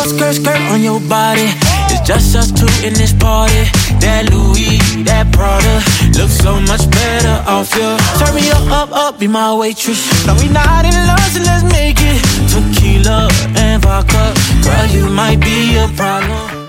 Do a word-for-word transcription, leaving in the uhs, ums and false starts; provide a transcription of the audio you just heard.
Skirt, skirt on your body. It's just us two in this party. That Louis, that Prada looks so much better off you. Turn me up, up, up, be my waitress. No, we not in love, so let's make it tequila and vodka. Girl, you might be a problem.